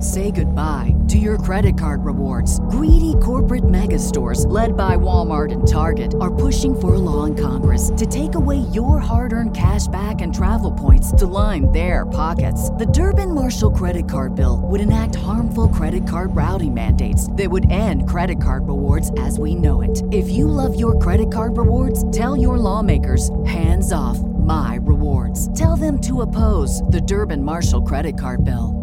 Say goodbye to your credit card rewards. Greedy corporate mega stores, led by Walmart and Target, are pushing for a law in Congress to take away your hard-earned cash back and travel points to line their pockets. The Durbin-Marshall credit card bill would enact harmful credit card routing mandates that would end credit card rewards as we know it. If you love your credit card rewards, tell your lawmakers, hands off my rewards. Tell them to oppose the Durbin-Marshall credit card bill.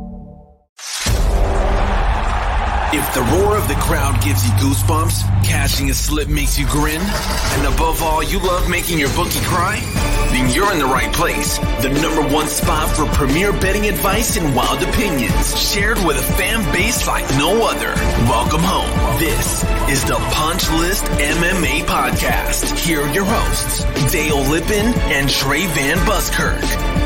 If the roar of the crowd gives you goosebumps, cashing a slip makes you grin, and above all, you love making your bookie cry, then you're in the right place. The #1 spot for premier betting advice and wild opinions, shared with a fan base like no other. Welcome home. This is the Punch List MMA Podcast. Here are your hosts, Dale Lippin and Trey Van Buskirk.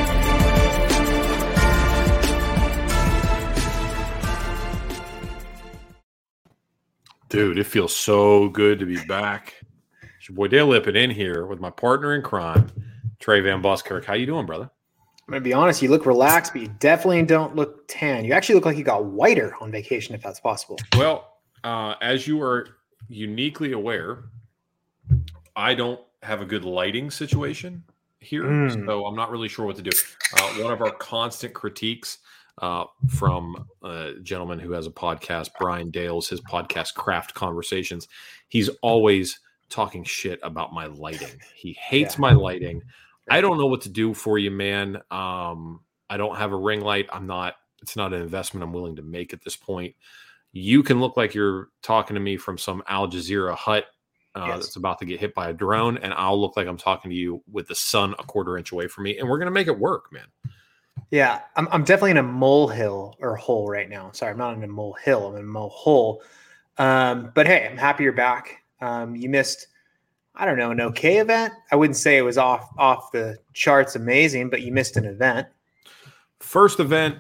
Dude, it feels so good to be back. It's your boy Dale Lippin in here with my partner in crime, Trey Van Buskirk. How you doing, brother? I'm going to be honest, you look relaxed, but you definitely don't look tan. You actually look like you got whiter on vacation, if that's possible. Well, as you are uniquely aware, I don't have a good lighting situation here, so I'm not really sure what to do. One of our constant critiques from a gentleman who has a podcast, Brian Dales, his podcast Craft Conversations. He's always talking shit about my lighting. He hates my lighting. I don't know what to do for you, man. I don't have a ring light. It's not an investment I'm willing to make at this point. You can look like you're talking to me from some Al Jazeera hut that's about to get hit by a drone, and I'll look like I'm talking to you with the sun a quarter inch away from me, and we're going to make it work, man. Yeah, I'm definitely in a molehill or hole right now. Sorry, I'm not in a molehill. I'm in a mole hole. But hey, I'm happy you're back. You missed, I don't know, an okay event. I wouldn't say it was off the charts amazing, but you missed an event. First event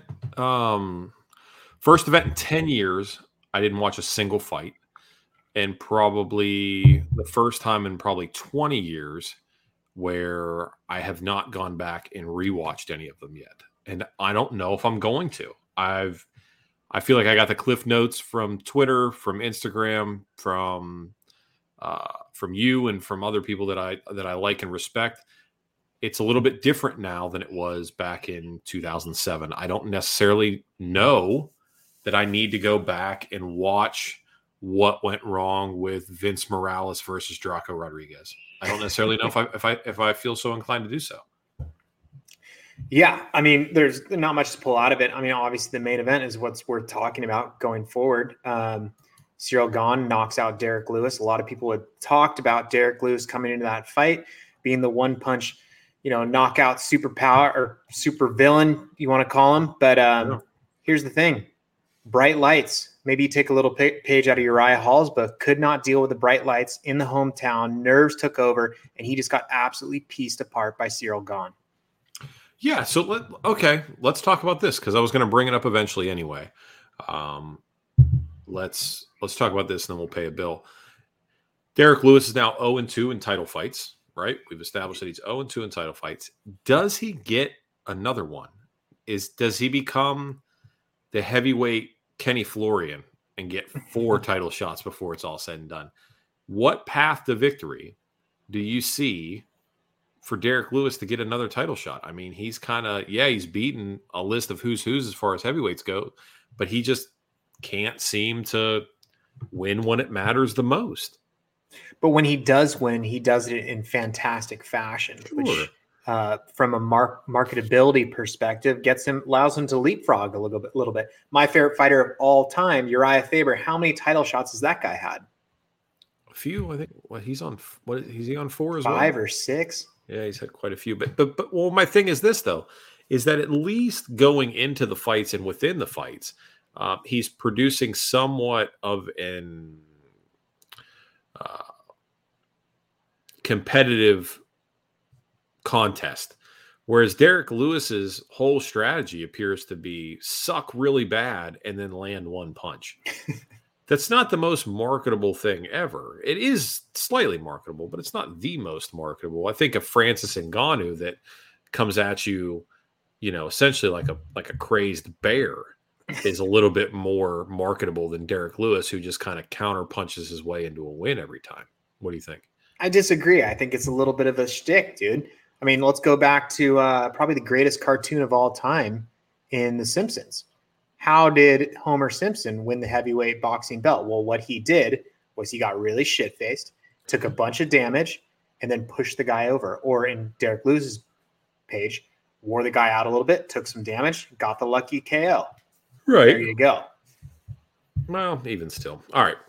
in 10 years, I didn't watch a single fight. And probably the first time in probably 20 years where I have not gone back and rewatched any of them yet. And I don't know if I'm going to. I feel like I got the cliff notes from Twitter, from Instagram, from you, and from other people that I like and respect. It's a little bit different now than it was back in 2007. I don't necessarily know that I need to go back and watch what went wrong with Vince Morales versus Draco Rodriguez. I don't necessarily know if I feel so inclined to do so. Yeah, I mean, there's not much to pull out of it. I mean, obviously the main event is what's worth talking about going forward. Ciryl Gane knocks out Derek Lewis. A lot of people had talked about Derek Lewis coming into that fight being the one punch, knockout superpower or super villain, you want to call him. But here's the thing. Bright lights. Maybe you take a little page out of Uriah Hall's book. Could not deal with the bright lights in the hometown. Nerves took over, and he just got absolutely pieced apart by Ciryl Gane. Yeah, so let's talk about this because I was going to bring it up eventually anyway. Let's talk about this and then we'll pay a bill. Derek Lewis is now 0-2 in title fights, right? We've established that he's 0-2 in title fights. Does he get another one? Does he become the heavyweight Kenny Florian and get 4 title shots before it's all said and done? What path to victory do you see for Derek Lewis to get another title shot? I mean, he's he's beaten a list of who's as far as heavyweights go, but he just can't seem to win when it matters the most. But when he does win, he does it in fantastic fashion, which from a marketability perspective allows him to leapfrog a little bit. My favorite fighter of all time, Uriah Faber, how many title shots has that guy had? A few, I think. He's on 4 as well? 5 or 6. Yeah, he's had quite a few. But my thing is this, though, is that at least going into the fights and within the fights, he's producing somewhat of an competitive contest. Whereas Derek Lewis's whole strategy appears to be suck really bad and then land one punch. That's not the most marketable thing ever. It is slightly marketable, but it's not the most marketable. I think of Francis Ngannou that comes at you, essentially like a crazed bear. is a little bit more marketable than Derek Lewis, who just kind of counter punches his way into a win every time. What do you think? I disagree. I think it's a little bit of a shtick, dude. I mean, let's go back to probably the greatest cartoon of all time in The Simpsons. How did Homer Simpson win the heavyweight boxing belt? Well, what he did was he got really shit-faced, took a bunch of damage, and then pushed the guy over. Or in Derek Lewis's page, wore the guy out a little bit, took some damage, got the lucky KO. Right. There you go. Well, even still. All right.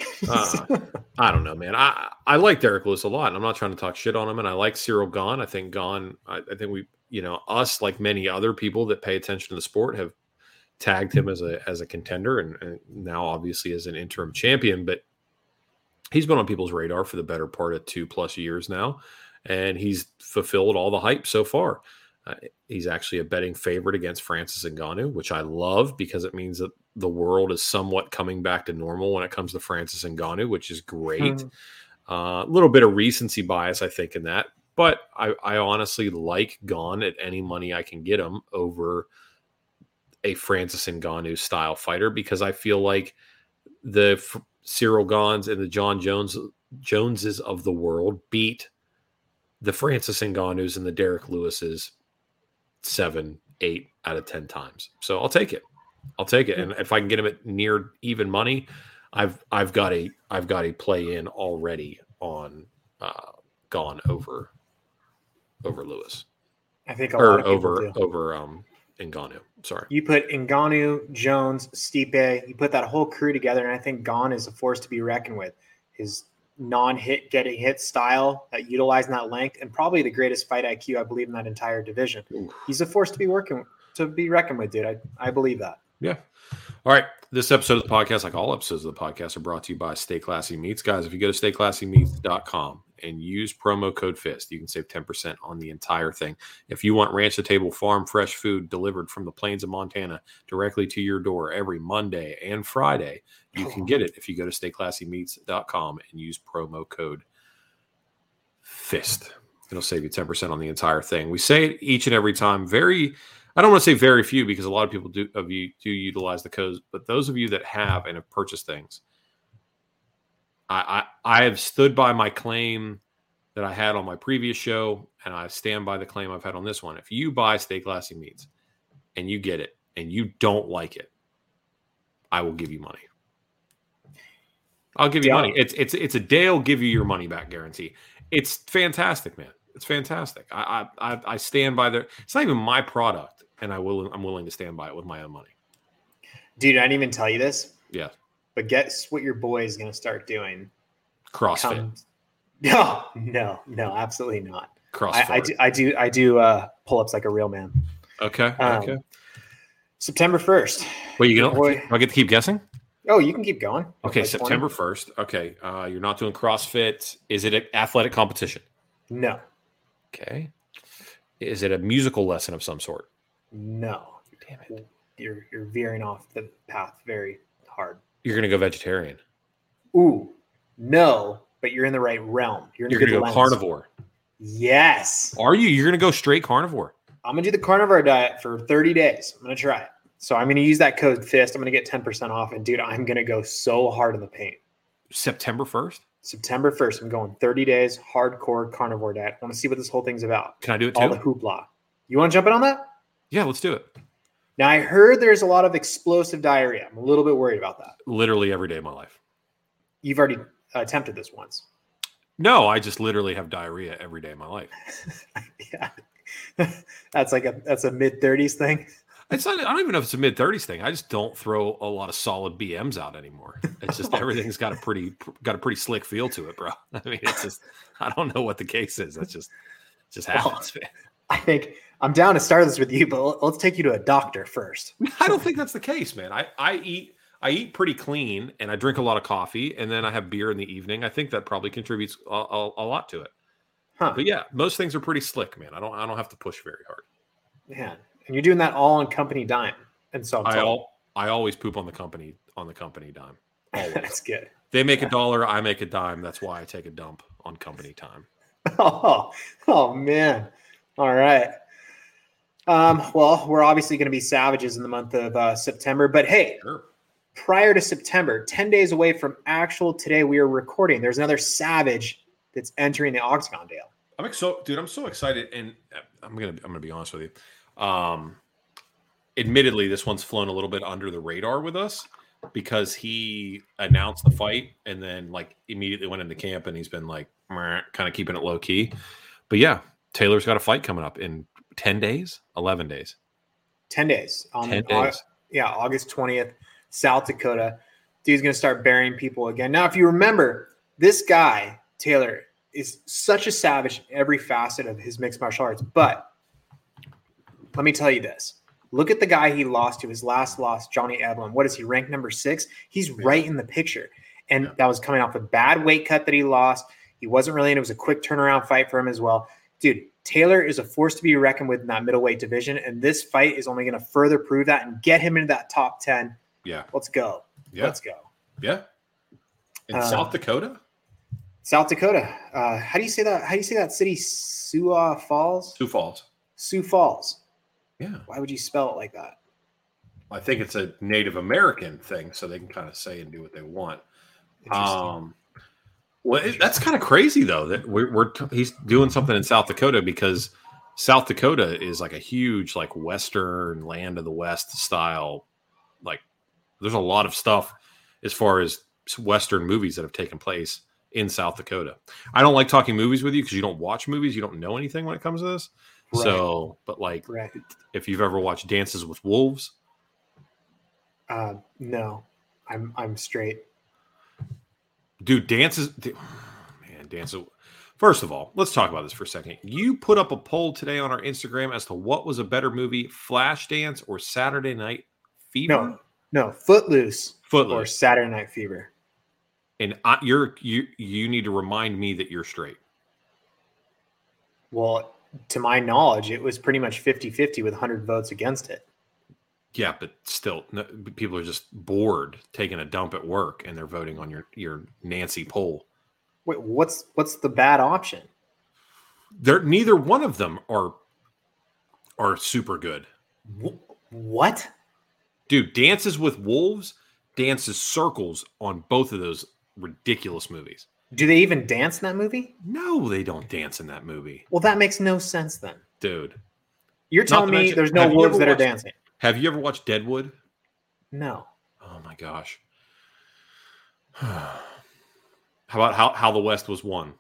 I don't know, man. I like Derek Lewis a lot. And I'm not trying to talk shit on him. And I like Cyril Gahn. I think Gahn, I think we, us, like many other people that pay attention to the sport, have tagged him as a contender and now obviously as an interim champion. But he's been on people's radar for the better part of 2+ years now. And he's fulfilled all the hype so far. He's actually a betting favorite against Francis Ngannou, which I love because it means that the world is somewhat coming back to normal when it comes to Francis Ngannou, which is great. A little bit of recency bias, I think, in that. But I honestly like Gahn at any money I can get him over a Francis Ngannou style fighter because I feel like the Cyril Gahns and the John Joneses of the world beat the Francis Ngannous and the Derek Lewises 7, 8 out of 10 times. So I'll take it. And if I can get him at near even money, I've got a play in already on Gahn over Lewis. I think a lot of people over Ngannou. Sorry. You put Ngannou, Jones, Stipe, you put that whole crew together, and I think Gahn is a force to be reckoned with. His non-hit getting hit style, utilizing that length, and probably the greatest fight IQ, I believe, in that entire division. Ooh. He's a force to be reckoned with, dude. I believe that. Yeah. All right. This episode of the podcast, like all episodes of the podcast, are brought to you by Stay Classy Meats. Guys, if you go to stayclassymeats.com and use promo code FIST, you can save 10% on the entire thing. If you want Ranch to Table farm fresh food delivered from the plains of Montana directly to your door every Monday and Friday, you can get it if you go to stayclassymeats.com and use promo code FIST. It'll save you 10% on the entire thing. We say it each and every time. I don't want to say very few because a lot of people do utilize the codes, but those of you that have and have purchased things, I have stood by my claim that I had on my previous show, and I stand by the claim I've had on this one. If you buy Stay Classy Meats and you get it and you don't like it, I will give you money. I'll give you money. It's a Dale give you your money back guarantee. It's fantastic, man. It's fantastic. I stand by the. It's not even my product, and I'm willing to stand by it with my own money. Dude, I didn't even tell you this. Yeah. But guess what your boy is going to start doing? CrossFit. No, absolutely not. CrossFit. I do pull-ups like a real man. Okay. Okay. September 1st. Wait, do I get to keep guessing? Oh, you can keep going. Okay, September 1st. Okay. You're not doing CrossFit. Is it an athletic competition? No. Okay. Is it a musical lesson of some sort? No. Damn it. You're veering off the path very hard. You're going to go vegetarian. Ooh, no, but you're in the right realm. You're going to go carnivore. Yes. Are you? You're going to go straight carnivore? I'm going to do the carnivore diet for 30 days. I'm going to try it. So I'm going to use that code FIST. I'm going to get 10% off. And, dude, I'm going to go so hard in the paint. September 1st? September 1st. I'm going 30 days, hardcore carnivore diet. I want to see what this whole thing's about. Can I do it too? All the hoopla. You want to jump in on that? Yeah, let's do it. Now, I heard there's a lot of explosive diarrhea. I'm a little bit worried about that. Literally every day of my life. You've already attempted this once. No, I just literally have diarrhea every day of my life. Yeah. That's a mid-30s thing. It's not. I don't even know if it's a mid-30s thing. I just don't throw a lot of solid BMs out anymore. It's just everything's got a pretty slick feel to it, bro. I mean, it's just I don't know what the case is. That's just happens. Well, I think I'm down to start this with you, but let's take you to a doctor first. I don't think that's the case, man. I eat pretty clean, and I drink a lot of coffee, and then I have beer in the evening. I think that probably contributes a lot to it. Huh. But yeah, most things are pretty slick, man. I don't have to push very hard. Man, and you're doing that all on company dime. And so I always poop on the company dime. Always. That's good. They make $1, I make a dime. That's why I take a dump on company time. Oh man. All right. Well, we're obviously going to be savages in the month of September, but hey, Sure. prior to September, 10 days away from actual today we are recording, there's another savage that's entering the Octagon, Dale. I'm so excited, and I'm gonna be honest with you. Admittedly, this one's flown a little bit under the radar with us because he announced the fight and then like immediately went into camp, and he's been like kind of keeping it low key. But yeah, Taylor's got a fight coming up in 10 days, 11 days. 10 days. 10 days. August 20th, South Dakota. Dude's going to start burying people again. Now, if you remember, this guy, Taylor, is such a savage in every facet of his mixed martial arts. But let me tell you this. Look at the guy he lost to, his last loss, Johnny Evelyn. What is he, ranked number 6? He's right in the picture. And that was coming off a bad weight cut that he lost. He wasn't really in. It was a quick turnaround fight for him as well. Dude, Taylor is a force to be reckoned with in that middleweight division, and this fight is only going to further prove that and get him into that top 10. Yeah. Let's go. Yeah. Let's go. Yeah. In South Dakota? South Dakota. How do you say that? How do you say that city? Sioux Falls? Sioux Falls. Sioux Falls. Yeah. Why would you spell it like that? I think it's a Native American thing, so they can kind of say and do what they want. Well, that's kind of crazy though that he's doing something in South Dakota because South Dakota is like a huge like Western land of the West style. Like, there's a lot of stuff as far as Western movies that have taken place in South Dakota. I don't like talking movies with you because you don't watch movies, you don't know anything when it comes to this. Right. So, but like, if you've ever watched Dances with Wolves, no, I'm straight. Dude, Dances. First of all, let's talk about this for a second. You put up a poll today on our Instagram as to what was a better movie, Flashdance or Saturday Night Fever? No, Footloose. Or Saturday Night Fever. And you need to remind me that you're straight. Well, to my knowledge, it was pretty much 50-50 with 100 votes against it. Yeah, but still, people are just bored taking a dump at work, and they're voting on your Nancy poll. Wait, what's the bad option? Neither one of them are super good. What? Dude, Dances with Wolves dances circles on both of those ridiculous movies. Do they even dance in that movie? No, they don't dance in that movie. Well, that makes no sense then. Dude. You're telling me there's no wolves that are dancing? Have you ever watched Deadwood? No. Oh my gosh. How about How the West Was Won?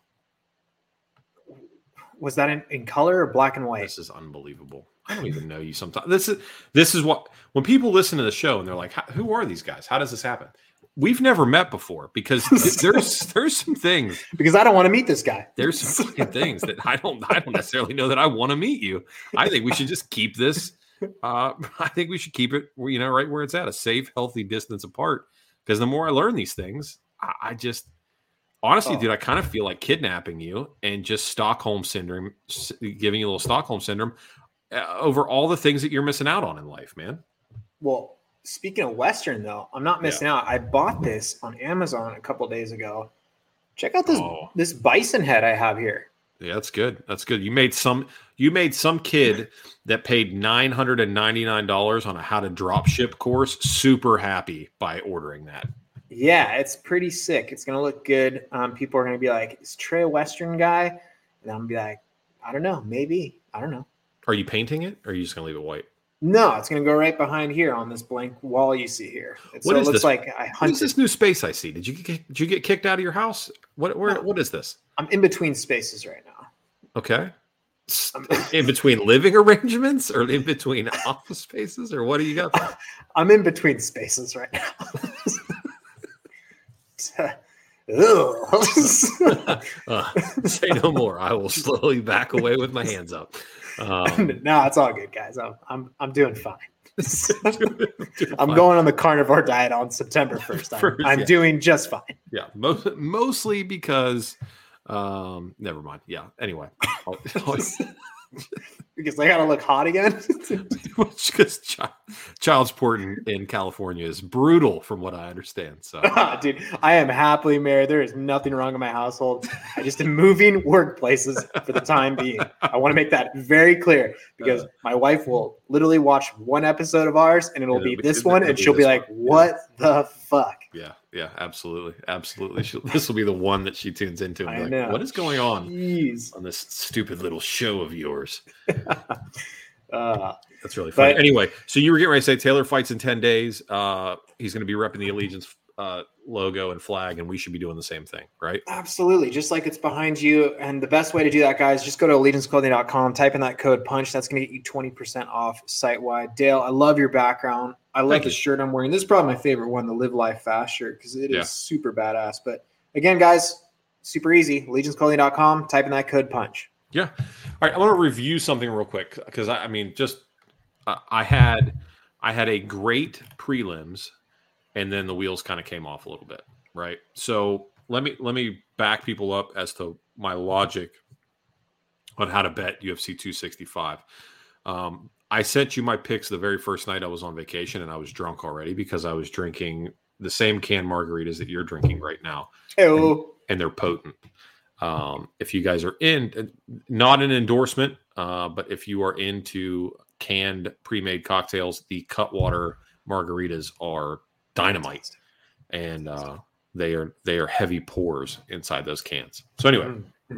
Was that in color or black and white? This is unbelievable. I don't even know you sometimes. This is what, when people listen to the show and they're like, who are these guys? How does this happen? We've never met before because there's some things. Because I don't want to meet this guy. There's some fucking things that I don't necessarily know that I want to meet you. I think we should just keep this. I think we should keep it, right where it's at, a safe, healthy distance apart. Because the more I learn these things, I just, honestly, dude, I kind of feel like kidnapping you and just Stockholm syndrome, giving you a little Stockholm syndrome over all the things that you're missing out on in life, man. Well, speaking of Western, though, I'm not missing out. I bought this on Amazon a couple of days ago. Check out this bison head I have here. Yeah, that's good. That's good. You made some kid that paid $999 on a how to drop ship course super happy by ordering that. Yeah, it's pretty sick. It's gonna look good. People are gonna be like, "Is Trey a Western guy?" And I'm gonna be like, "I don't know. Maybe. I don't know." Are you painting it, or are you just gonna leave it white? No, it's gonna go right behind here on this blank wall you see here. It looks like I hunted. What is this new space I see? Did you get kicked out of your house? What is this? I'm in between spaces right now. Okay. In between living arrangements or in between office spaces, or what do you got there? I'm in between spaces right now. Say no more. I will slowly back away with my hands up. No, it's all good, guys. I'm doing fine. I'm going on the carnivore diet on September 1st. I'm doing just fine. Yeah, mostly because never mind. Yeah. Anyway, because I gotta look hot again. Child support in California is brutal, from what I understand. So, dude, I am happily married. There is nothing wrong in my household. I just am moving workplaces for the time being. I want to make that very clear because my wife will literally watch one episode of ours and it'll be this one, and she'll be like, "What the fuck?" Yeah, absolutely. This will be the one that she tunes into and be like, "What is going on on this stupid little show of yours?" That's really funny. But anyway, so you were getting ready to say Taylor fights in 10 days. He's going to be repping the Allegiance logo and flag, and we should be doing the same thing, right? Absolutely. Just like it's behind you. And the best way to do that, guys, just go to allegianceclothing.com, type in that code PUNCH. That's going to get you 20% off site-wide. Dale, I love your background. I love the shirt I'm wearing. This is probably my favorite one, the Live Life Fast shirt, because it is super badass. But again, guys, super easy. Allegianceclothing.com, type in that code PUNCH. Yeah. All right. I want to review something real quick because I had a great prelims, and then the wheels kind of came off a little bit, right? So let me back people up as to my logic on how to bet UFC 265. I sent you my picks the very first night I was on vacation, and I was drunk already because I was drinking the same canned margaritas that you're drinking right now, and they're potent. If you guys are not an endorsement, but if you are into canned pre-made cocktails, the Cutwater margaritas are dynamite, and they are heavy pours inside those cans. So anyway,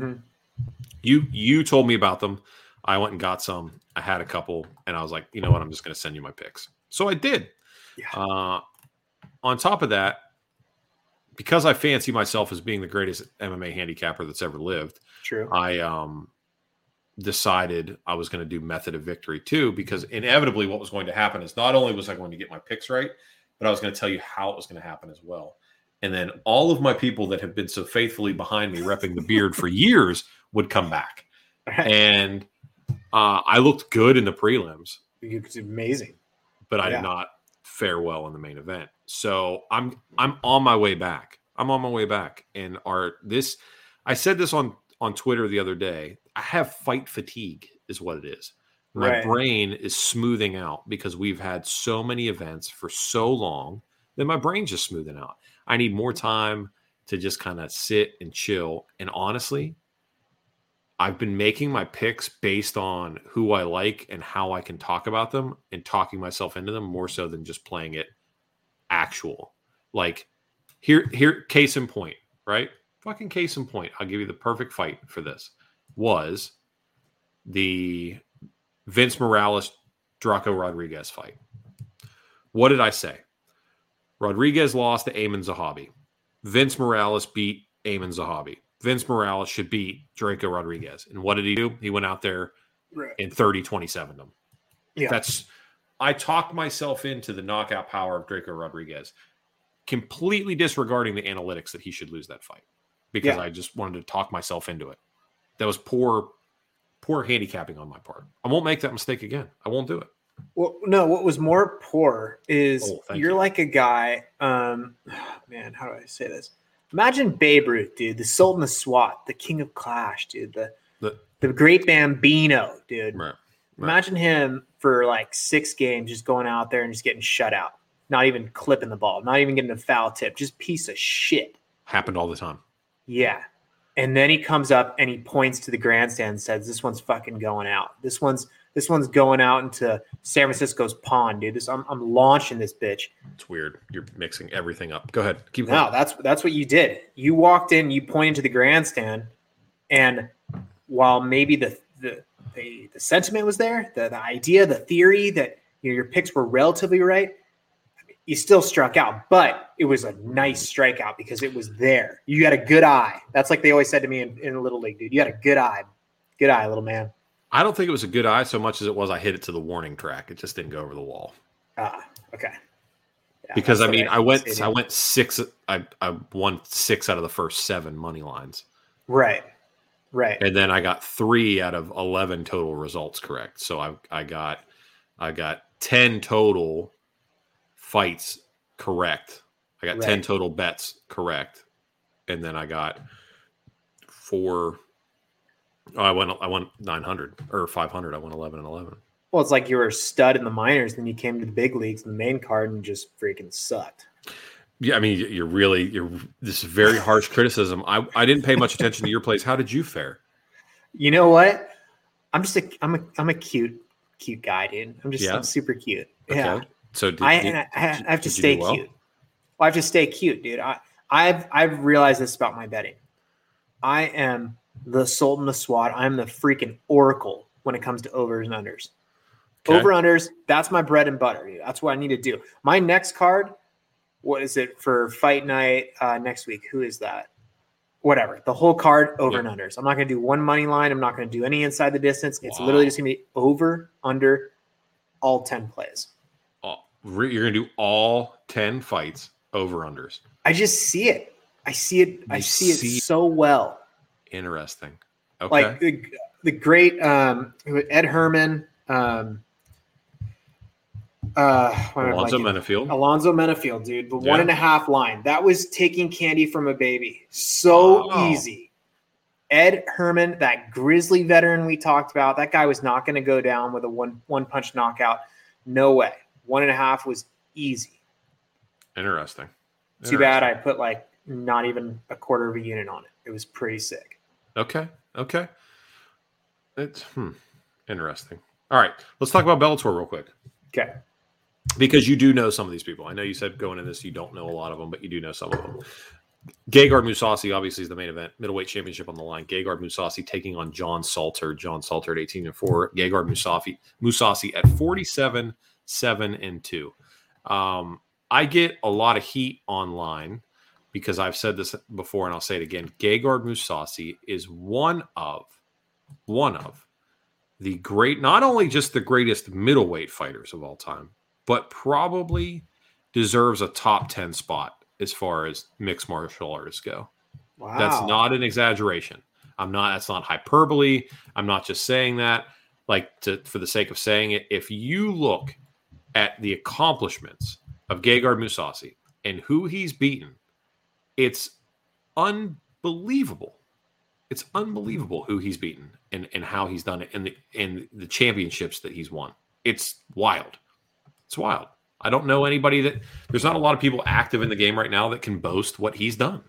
you told me about them. I went and got some. I had a couple, and I was like, you know what? I'm just going to send you my picks. So I did. Yeah. On top of that, because I fancy myself as being the greatest MMA handicapper that's ever lived, I decided I was going to do method of victory too, because inevitably what was going to happen is not only was I going to get my picks right, but I was going to tell you how it was going to happen as well. And then all of my people that have been so faithfully behind me repping the beard for years would come back. And I looked good in the prelims. It's amazing. But I did not fare well in the main event. So I'm on my way back. And I said this on Twitter the other day. I have fight fatigue is what it is. My brain is smoothing out because we've had so many events for so long that my brain's just smoothing out. I need more time to just kind of sit and chill. And honestly, I've been making my picks based on who I like and how I can talk about them and talking myself into them more so than just playing it actual. Like here, case in point, right? Fucking case in point. I'll give you the perfect fight for this. Was the Vince Morales Draco Rodriguez fight. What did I say? Rodriguez lost to Ayman Zahabi. Vince Morales beat Ayman Zahabi. Vince Morales should beat Draco Rodriguez. And what did he do? He went out there and 30-27 them. Yeah. I talked myself into the knockout power of Draco Rodriguez, completely disregarding the analytics that he should lose that fight because I just wanted to talk myself into it. That was poor handicapping on my part. I won't make that mistake again. I won't do it. Well, no, what was more poor is you're like a guy, man, how do I say this? Imagine Babe Ruth, dude, the Sultan of SWAT, the King of Clash, dude, the great Bambino, dude. Right. Imagine him for like 6 games just going out there and just getting shut out, not even clipping the ball, not even getting a foul tip, just piece of shit. Happened all the time. Yeah. And then he comes up and he points to the grandstand and says, "This one's fucking going out. This one's going out into San Francisco's pond, dude. I'm launching this bitch." It's weird. You're mixing everything up. Go ahead. Keep going. No, that's what you did. You walked in, you pointed to the grandstand, and while maybe the sentiment was there, the idea, the theory that your picks were relatively right, you still struck out, but it was a nice strikeout because it was there. You had a good eye. That's like they always said to me in Little League, dude. You had a good eye. Good eye, little man. I don't think it was a good eye so much as it was I hit it to the warning track. It just didn't go over the wall. Okay. Yeah, because I went 6. I won 6 out of the first 7 money lines. Right. And then I got 3 out of 11 total results correct. So I got 10 total fights correct. I got 10 total bets correct, and then I got 4. Oh, I won 900 or 500. I won 11 and 11. Well, it's like you were a stud in the minors, then you came to the big leagues in the main card and just freaking sucked. Yeah, I mean, this is very harsh criticism. I didn't pay much attention to your plays. How did you fare? You know what? I'm a cute guy, dude. I'm super cute. Okay. Yeah. So I have to stay cute. Well, I have to stay cute, dude. I've realized this about my betting. I am the Sultan of SWAT. I'm the freaking oracle when it comes to overs and unders. Okay. Over unders, that's my bread and butter. Dude. That's what I need to do. My next card, what is it for fight night next week? Who is that? Whatever. The whole card, over and unders. I'm not going to do one money line. I'm not going to do any inside the distance. It's literally just going to be over, under, all 10 plays. You're going to do all 10 fights, over, unders. I just see it. I see it so well. Interesting. Okay. Like the great Ed Herman, Alonzo Menafield, dude. The 1.5 line. That was taking candy from a baby. So easy. Ed Herman, that Grizzly veteran we talked about, that guy was not going to go down with a one punch knockout. No way. 1.5 was easy. Interesting. Too bad I put like not even a quarter of a unit on it. It was pretty sick. Okay. It's interesting. All right, let's talk about Bellator real quick. Okay. Because you do know some of these people. I know you said going in this you don't know a lot of them, but you do know some of them. Gegard Mousasi obviously is the main event. Middleweight championship on the line. Gegard Mousasi taking on John Salter. John Salter at 18-4. Gegard Mousasi at 47-7-2. I get a lot of heat online because I've said this before and I'll say it again. Gegard Mousasi is one of the great, not only just the greatest middleweight fighters of all time, but probably deserves a top 10 spot as far as mixed martial artists go. Wow. That's not an exaggeration. That's not hyperbole. I'm not just saying that for the sake of saying it. If you look at the accomplishments of Gegard Mousasi and who he's beaten, it's unbelievable. It's unbelievable who he's beaten and how he's done it and the championships that he's won. It's wild. It's wild. I don't know anybody there's not a lot of people active in the game right now that can boast what he's done.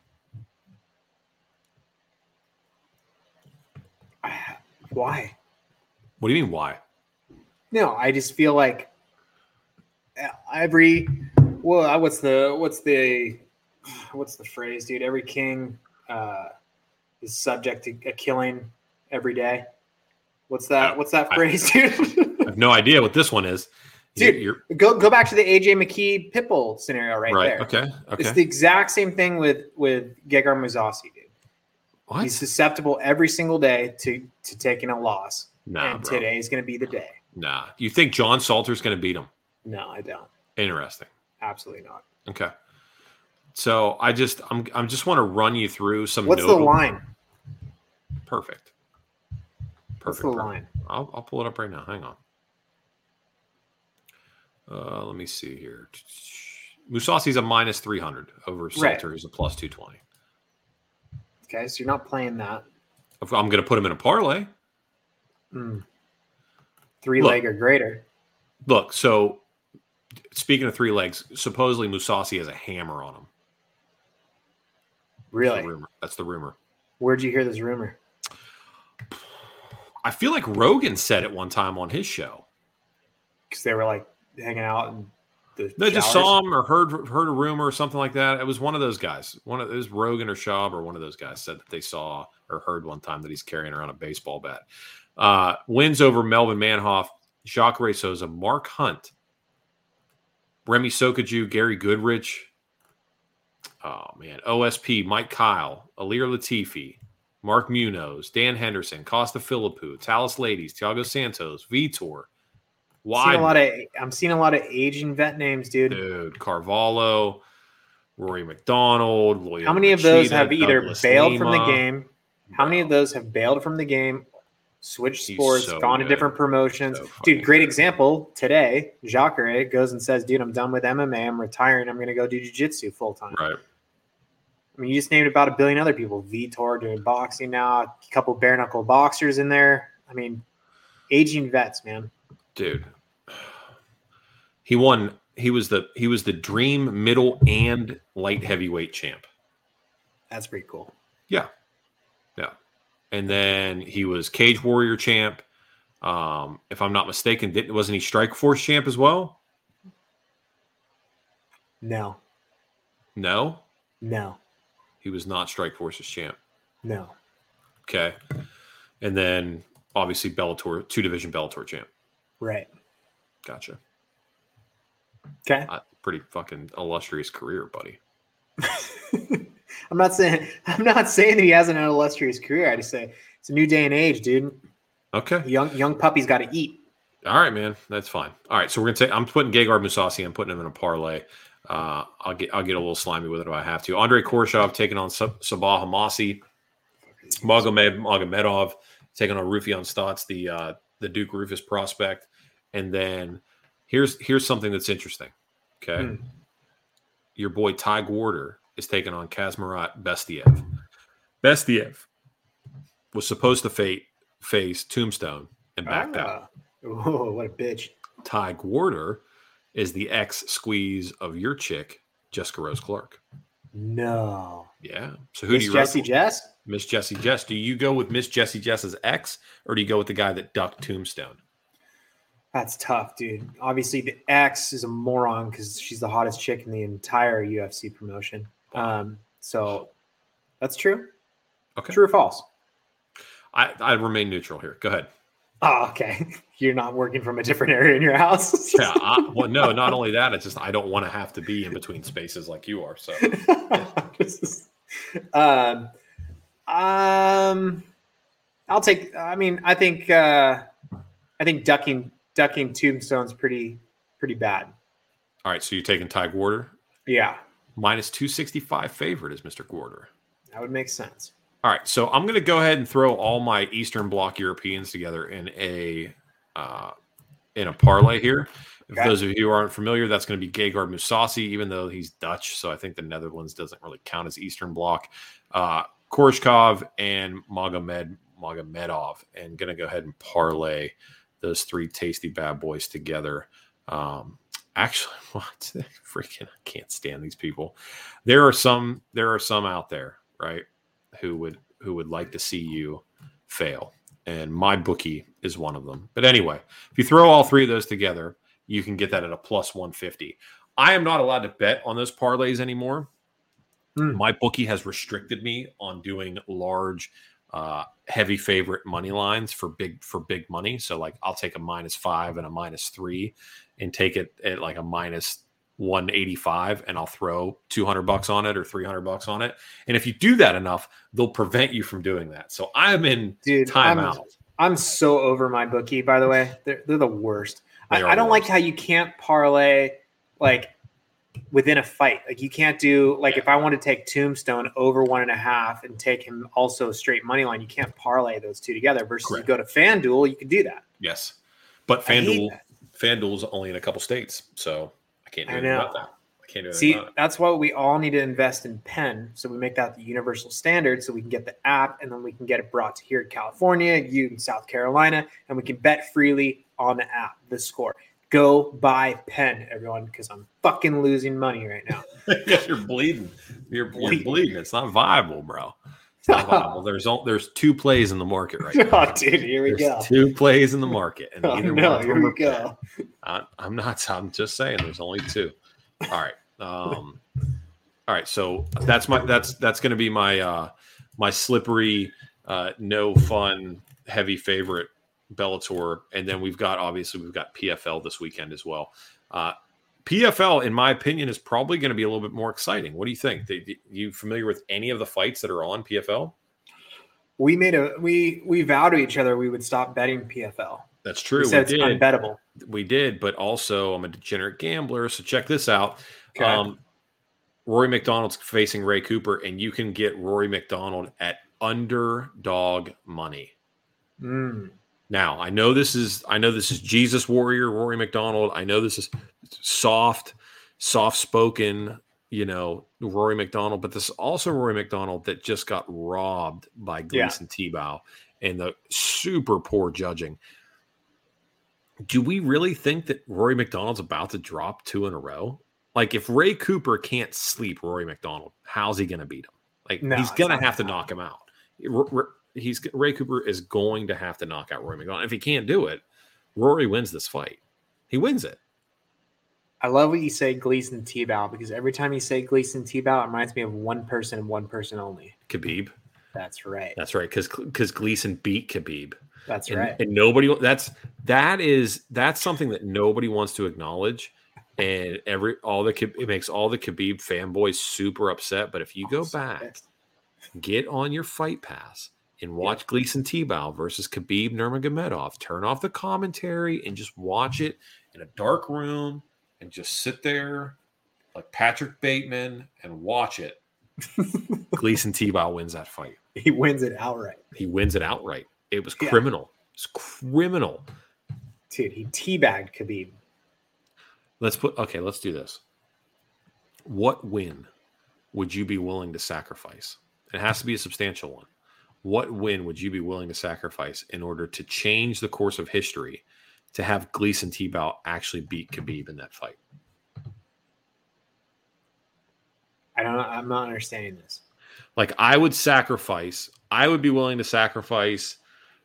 Why? What do you mean why? No, I just feel like what's the phrase, dude? Every king is subject to a killing every day. What's that phrase, dude? I have no idea what this one is. Dude, go back to the AJ McKee Pitbull scenario right there. Okay. It's the exact same thing with Gegard Mousasi, dude. What? He's susceptible every single day to taking a loss. Nah, and today is going to be the day. Nah. You think John Salter's going to beat him? No, I don't. Interesting. Absolutely not. Okay. So I just want to run you through some. What's the line? Perfect. What's the line? I'll pull it up right now. Hang on. Let me see here. Mousasi's a minus 300 over Salter, who's a plus 220. Okay, so you're not playing that. I'm going to put him in a parlay. 3-leg or greater. Look, so speaking of 3 legs, supposedly Mousasi has a hammer on him. Really? That's the rumor. Where'd you hear this rumor? I feel like Rogan said it one time on his show. Because they were like hanging out and they just saw him or heard a rumor or something like that. It was one of those guys. It was Rogan or Schaub or one of those guys said that they saw or heard one time that he's carrying around a baseball bat. Wins over Melvin Manhoff, Jacare Souza, Mark Hunt, Remy Sokaju, Gary Goodrich. Oh, man. OSP, Mike Kyle, Alir Latifi, Mark Munoz, Dan Henderson, Costa Philippou, Talis Ladies, Thiago Santos, Vitor. I'm seeing a lot of Asian vet names, dude. Carvalho, Rory McDonald. Loyola How many of those have either Douglas bailed Lima. from the game? How many of those have bailed from the game, switched sports, gone to different promotions? Dude, great example. Today, Jacare goes and says, dude, I'm done with MMA. I'm retiring. I'm going to go do jiu-jitsu full time. Right. I mean, you just named about 1 billion other people. Vitor doing boxing now, a couple bare knuckle boxers in there. I mean, aging vets, man. Dude, he won. He was the dream middle and light heavyweight champ. That's pretty cool. Yeah. Yeah. And then he was Cage Warrior champ. If I'm not mistaken, wasn't he Strike Force champ as well? No. No? No. He was not Strike Force's champ. No. Okay. And then obviously Bellator, 2-division Bellator champ. Right. Gotcha. Okay. Pretty fucking illustrious career, buddy. I'm not saying that he hasn't had an illustrious career. I just say it's a new day and age, dude. Okay. Young puppies got to eat. All right, man. That's fine. All right. So we're gonna say I'm putting Gegard Mousasi. I'm putting him in a parlay. I'll get a little slimy with it if I have to. Andrei Korshov taking on Sabah Hamasi. Magomedov taking on Rufian Stotts, the Duke Rufus prospect. And then here's something that's interesting. Okay. Your boy Ty Gwarder is taking on Kazmarat Bestiev. Bestiev was supposed to face Tombstone and backed out. Oh, what a bitch. Ty Gwarder is the ex-squeeze of your chick, Jessica Rose Clark. No. Yeah. So who do you Jessie Jess? Miss Jessie Jess. Do you go with Miss Jessie Jess's ex, or do you go with the guy that ducked Tombstone? That's tough, dude. Obviously, the ex is a moron because she's the hottest chick in the entire UFC promotion. So that's true. Okay. True or false? I remain neutral here. Go ahead. Oh, okay. You're not working from a different area in your house. Yeah. Well, no. Not only that, it's just I don't want to have to be in between spaces like you are. So. I'll take. I mean, I think ducking Tombstone's pretty bad. All right. So you're taking Ty Gwarder? Yeah. Minus 265 favorite is Mr. Gwarder. That would make sense. All right, so I'm going to go ahead and throw all my Eastern Bloc Europeans together in a parlay here. Okay. For those of you who aren't familiar, that's going to be Gegard Mousasi, even though he's Dutch, so I think the Netherlands doesn't really count as Eastern Bloc. Korshkov and Magomedov, and going to go ahead and parlay those three tasty bad boys together. Actually, what? Freaking, I can't stand these people. There are some out there, right? Who would like to see you fail. And my bookie is one of them. But anyway, if you throw all three of those together, you can get that at a plus 150. I am not allowed to bet on those parlays anymore. My bookie has restricted me on doing large, heavy favorite money lines for big money. So like I'll take a -5 and a -3 and take it at like a -185, and I'll throw $200 on it or $300 on it. And if you do that enough, they'll prevent you from doing that. So I'm in timeout. I'm so over my bookie, by the way. They're the worst. I don't like how you can't parlay like within a fight. Like you can't do like if I want to take Tombstone over 1.5 and take him also straight money line, you can't parlay those two together. Versus you go to FanDuel, you can do that. Yes, but FanDuel's only in a couple states, so I can't do anything about that. I can't do anything about it. That's why we all need to invest in Penn, so we make that the universal standard, so we can get the app, and then we can get it brought to here in California, you in South Carolina, and we can bet freely on the app. The score. Go buy Penn, everyone, because I'm fucking losing money right now. You're bleeding. You're bleeding. It's not viable, bro. It's not viable. There's two plays in the market right now. Oh, dude, here we go. Two plays in the market, and either one of them go. I'm not. I'm just saying. There's only two. All right. All right. So that's going to be my my slippery, no fun, heavy favorite Bellator, and then we've got PFL this weekend as well. PFL, in my opinion, is probably going to be a little bit more exciting. What do you think? You familiar with any of the fights that are on PFL? We vow to each other we would stop betting PFL. That's true. We said it's unbettable. We did, but also I'm a degenerate gambler. So check this out. Okay. Rory McDonald's facing Ray Cooper, and you can get Rory McDonald at underdog money. Now, I know this is Jesus Warrior, Rory McDonald. I know this is soft-spoken, Rory McDonald, but this is also Rory McDonald that just got robbed by Gleason Tebow and the super poor judging. do we really think that Rory McDonald's about to drop 2 in a row? Like, if Ray Cooper can't sleep Rory McDonald, how's he going to beat him? Like, No, he's going to it's not have to gonna knock him out. Ray Cooper is going to have to knock out Rory McDonald. If he can't do it, Rory wins this fight. He wins it. I love what you say, Gleason Tebow, because every time you say Gleason Tebow, it reminds me of one person and one person only. Khabib. That's right. That's right. Because Gleason beat Khabib. That's right. And nobody. That's something that nobody wants to acknowledge. And it makes all the Khabib fanboys super upset. But if you go back, get on your Fight Pass and watch Gleason Tebow versus Khabib Nurmagomedov. Turn off the commentary and just watch it in a dark room and just sit there like Patrick Bateman and watch it. Gleason Tebow wins that fight. He wins it outright. It was criminal. It's criminal. Dude, he teabagged Khabib. Let's do this. What win would you be willing to sacrifice? It has to be a substantial one. What win would you be willing to sacrifice in order to change the course of history to have Gleason Tebow actually beat Khabib in that fight? I'm not understanding this. Like, I would be willing to sacrifice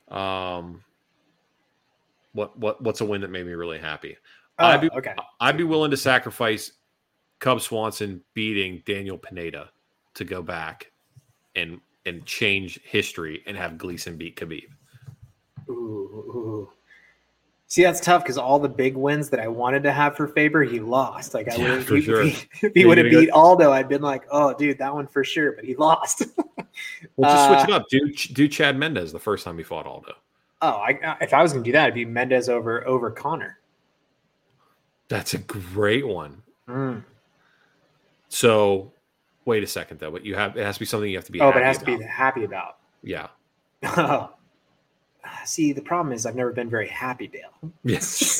what's a win that made me really happy? I'd be willing to sacrifice Cub Swanson beating Daniel Pineda to go back and change history and have Gleason beat Khabib. Ooh. See, that's tough because all the big wins that I wanted to have for Faber, he lost. Like, if he would have beat Aldo, I'd been like, oh, dude, that one for sure. But he lost. Well, just switch it up. Do Chad Mendez the first time he fought Aldo. Oh, if I was going to do that, it'd be Mendez over Connor. That's a great one. So, wait a second though. But it has to be something you have to be. But it has to be happy about. Yeah. See, the problem is I've never been very happy, Dale. Yes.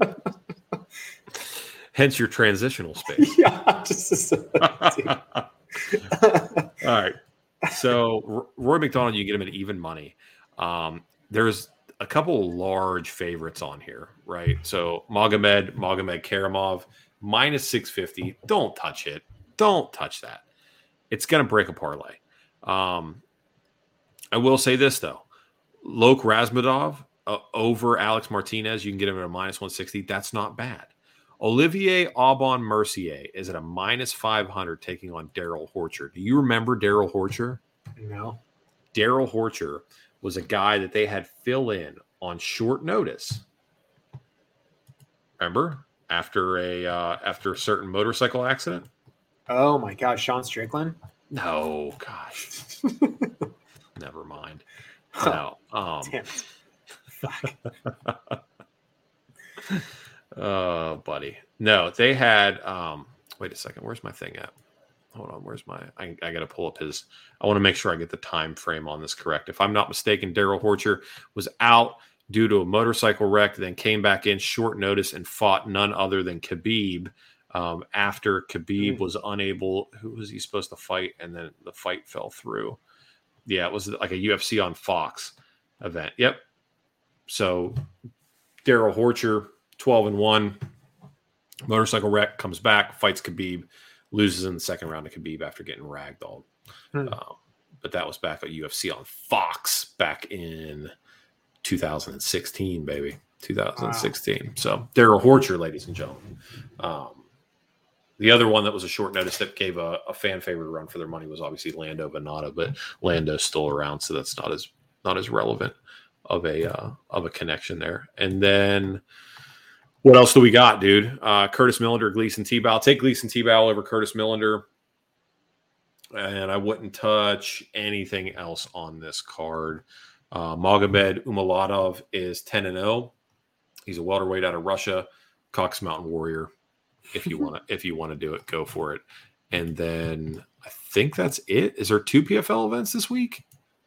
Hence your transitional space. Yeah. All right. So Roy McDonald, you get him at even money. There's a couple of large favorites on here, right? So Magomed Karamov, minus 650. Don't touch it. Don't touch that. It's going to break a parlay. I will say this, though. Lok Razmadov over Alex Martinez, you can get him at a minus 160. That's not bad. Olivier Aubin Mercier is at a minus 500 taking on Daryl Horcher. Do you remember Daryl Horcher? No. Daryl Horcher was a guy that they had fill in on short notice. Remember? After a certain motorcycle accident? Oh my gosh, Sean Strickland? No, gosh. Never mind. No. Damn it. Fuck. Buddy. No, they had wait a second, where's my thing at? Hold on, I gotta pull up I want to make sure I get the time frame on this correct. If I'm not mistaken, Daryl Horcher was out due to a motorcycle wreck, then came back in short notice and fought none other than Khabib. After Khabib was unable, who was he supposed to fight? And then the fight fell through. Yeah, it was like a UFC on Fox event. Yep. So Daryl Horcher, 12-1, motorcycle wreck, comes back, fights Khabib, loses in the second round to Khabib after getting ragdolled. But that was back at UFC on Fox back in 2016, baby. 2016. Wow. So Daryl Horcher, ladies and gentlemen. The other one that was a short notice that gave a fan favorite run for their money was obviously Lando Venata, but Lando's still around, so that's not as relevant of a connection there. And then what else do we got, dude? Curtis Millender, Gleason Tebow. I'll take Gleason Tebow over Curtis Millender, and I wouldn't touch anything else on this card. Magomed Umalatov is 10-0. He's a welterweight out of Russia, Cox Mountain Warrior. If you want to do it, go for it. And then I think that's it. Is there 2 PFL events this week?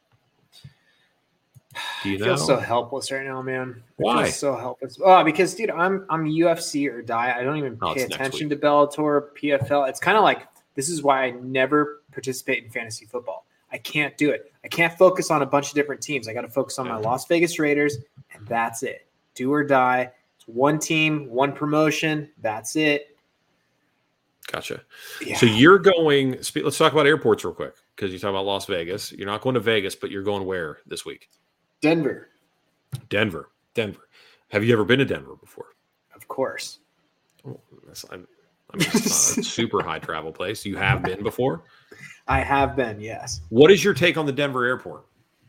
Do you know? I feel so helpless right now, man. Why? I feel so helpless. Oh, because dude, I'm UFC or die. I don't even pay attention to Bellator, PFL. It's kind of like, this is why I never participate in fantasy football. I can't do it. I can't focus on a bunch of different teams. I got to focus on my Las Vegas Raiders, and that's it. Do or die. One team, one promotion. That's it. Gotcha. Yeah. So you're going. Let's talk about airports real quick because you talk about Las Vegas. You're not going to Vegas, but you're going where this week? Denver. Denver. Have you ever been to Denver before? Of course. Oh, I mean, it's not a super high travel place. You have been before? I have been, yes. What is your take on the Denver airport?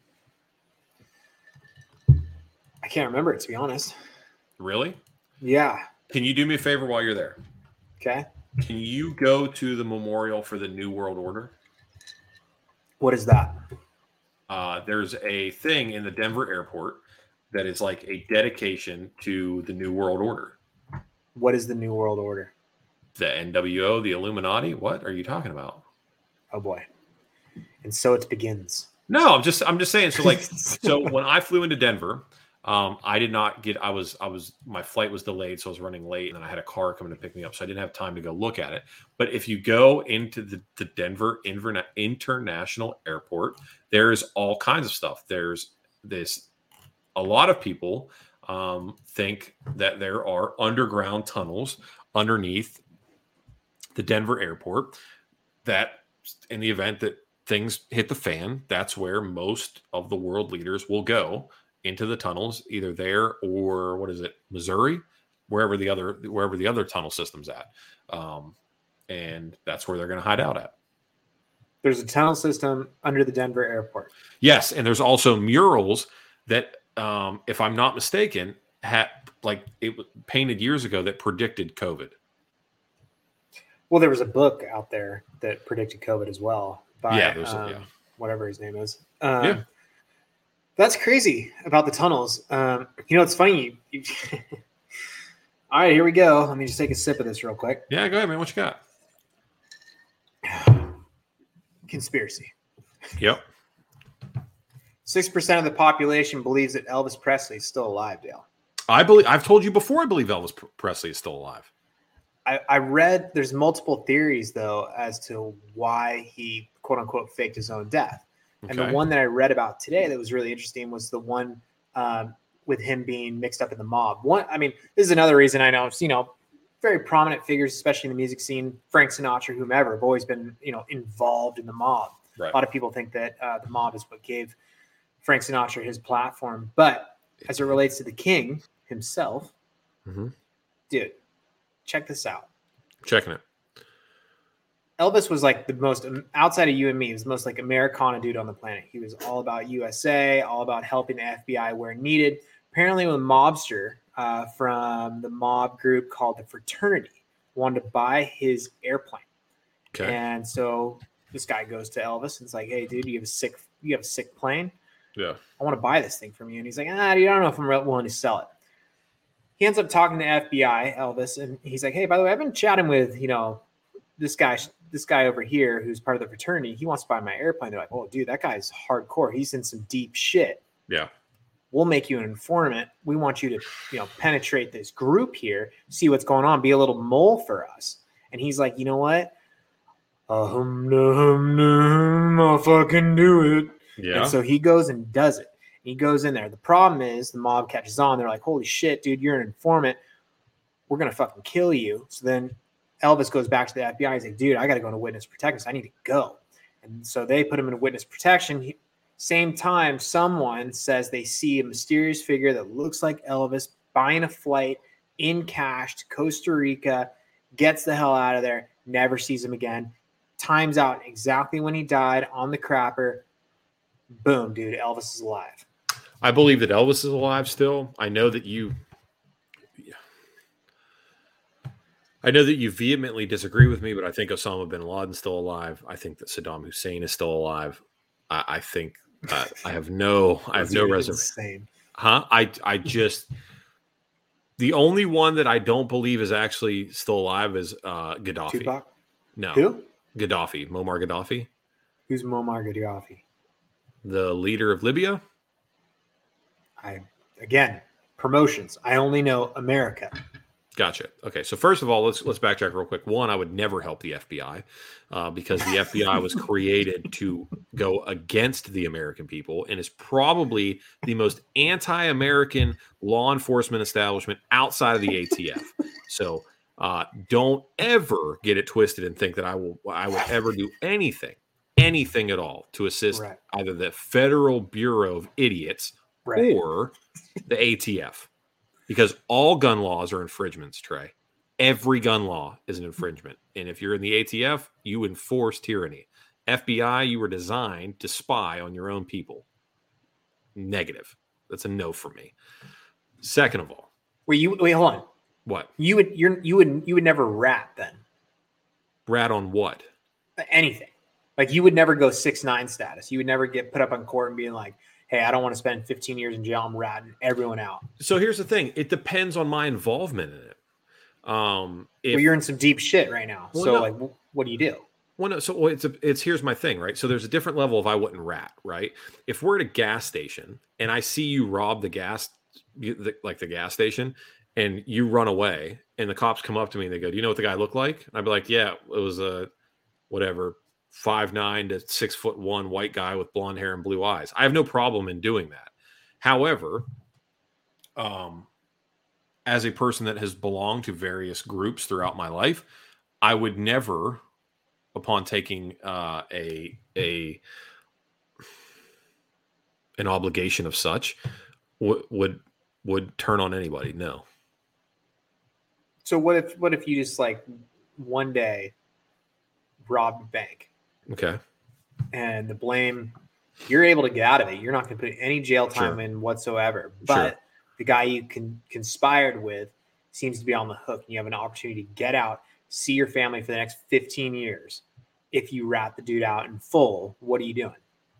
I can't remember it, to be honest. Really? Yeah. Can you do me a favor while you're there? Okay. Can you go to the memorial for the New World Order? What is that? There's a thing in the Denver airport that is like a dedication to the New World Order. What is the New World Order? The NWO, the Illuminati? What are you talking about? Oh boy. And so it begins. No, I'm just saying. So when I flew into Denver, I did not get. My flight was delayed, so I was running late, and then I had a car coming to pick me up, so I didn't have time to go look at it. But if you go into the Denver International Airport, there's all kinds of stuff. There's this. A lot of people think that there are underground tunnels underneath the Denver airport that, in the event that things hit the fan, that's where most of the world leaders will go, into the tunnels, either there or Missouri, wherever the other tunnel system's at, and that's where they're going to hide out at. There's a tunnel system under the Denver airport. Yes, and there's also murals that, if I'm not mistaken, had painted years ago that predicted COVID. Well, there was a book out there that predicted COVID as well by whatever his name is. That's crazy about the tunnels. It's funny. All right, here we go. Let me just take a sip of this real quick. Yeah, go ahead, man. What you got? Conspiracy. Yep. 6% of the population believes that Elvis Presley is still alive, Dale. I've told you before, I believe Elvis Presley is still alive. I read there's multiple theories, though, as to why he, quote unquote, faked his own death. Okay. And the one that I read about today that was really interesting was the one with him being mixed up in the mob. This is another reason I know, very prominent figures, especially in the music scene, Frank Sinatra, whomever, have always been, involved in the mob. Right. A lot of people think that the mob is what gave Frank Sinatra his platform. But as it relates to the king himself, dude, check this out. Checking it. Elvis was like the most, outside of you and me, he was the most like Americana dude on the planet. He was all about USA, all about helping the FBI where needed. Apparently, a mobster from the mob group called the Fraternity wanted to buy his airplane. Okay. And so this guy goes to Elvis and it's like, hey, dude, you have a sick plane? Yeah. I want to buy this thing from you. And he's like, dude, I don't know if I'm willing to sell it. He ends up talking to FBI, Elvis, and he's like, hey, by the way, I've been chatting with, this guy over here who's part of the fraternity. He wants to buy my airplane. They're like, oh, dude, that guy's hardcore. He's in some deep shit. Yeah. We'll make you an informant. We want you to, penetrate this group here, see what's going on, be a little mole for us. And he's like, you know what? I'll fucking do it. Yeah. And so he goes and does it. He goes in there. The problem is the mob catches on. They're like, holy shit, dude, you're an informant. We're going to fucking kill you. So then Elvis goes back to the FBI. He's like, dude, I got to go into witness protection. So I need to go. And so they put him in witness protection. Same time, someone says they see a mysterious figure that looks like Elvis buying a flight in cash to Costa Rica, gets the hell out of there, never sees him again. Times out exactly when he died on the crapper. Boom, dude, Elvis is alive. I believe that Elvis is alive still. I know that you vehemently disagree with me, but I think Osama bin Laden's still alive. I think that Saddam Hussein is still alive. I think I have no reservation. Huh? The only one that I don't believe is actually still alive is Gaddafi. Tupac? No. Who? Gaddafi. Muammar Gaddafi. Who's Muammar Gaddafi? The leader of Libya. Again, promotions. I only know America. Gotcha. Okay, so first of all, let's backtrack real quick. One, I would never help the FBI because the FBI was created to go against the American people and is probably the most anti-American law enforcement establishment outside of the ATF. So don't ever get it twisted and think that I would ever do anything at all to assist either the Federal Bureau of Idiots or the ATF. Because all gun laws are infringements, Trey. Every gun law is an infringement. And if you're in the ATF, you enforce tyranny. FBI, you were designed to spy on your own people. Negative. That's a no for me. Second of all. Wait, hold on. What? You would never rat then. Rat on what? Anything. Like you would never go 6'9" status. You would never get put up on court and being like, hey, I don't want to spend 15 years in jail. I'm ratting everyone out. So here's the thing. It depends on my involvement in it. Well, you're in some deep shit right now. Well, so no. Like, what do you do? Well, no. So it's here's my thing, right? So there's a different level of I wouldn't rat, right? If we're at a gas station and I see you rob the gas station and you run away and the cops come up to me and they go, do you know what the guy looked like? And I'd be like, yeah, it was a whatever, 5'9" to 6'1" white guy with blonde hair and blue eyes. I have no problem in doing that. However, as a person that has belonged to various groups throughout my life, I would never, upon taking an obligation of such, would turn on anybody. No. So what if you just like one day robbed a bank? Okay. And the blame, you're able to get out of it. You're not going to put any jail time in whatsoever. But the guy you conspired with seems to be on the hook. And you have an opportunity to get out, see your family for the next 15 years. If you rat the dude out in full, what are you doing?